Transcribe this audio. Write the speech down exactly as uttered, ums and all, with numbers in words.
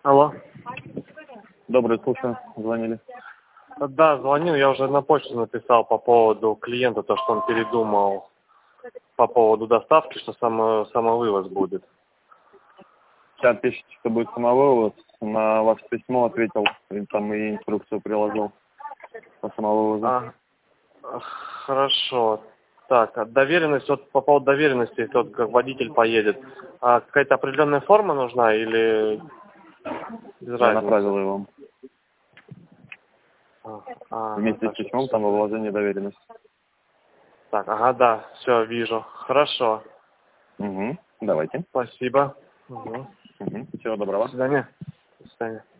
Алло. Добрый, слушаю. Звонили. Да, звонил, я уже на почту написал по поводу клиента, то, что он передумал по поводу доставки, что само, самовывоз будет. Сейчас пишите, что будет самовывоз. На ваше письмо ответил, и там и инструкцию приложил по самовывозу. А, хорошо. Так, а доверенность, вот по поводу доверенности, если вот как водитель поедет, а какая-то определенная форма нужна или без Я разницы? направил его вам. А, а, Вместе с так, письмом там во вложении доверенности. так, ага, да, все, вижу. Хорошо. Угу. Давайте. Спасибо. Угу. Угу. Всего До доброго. свидания. До свидания.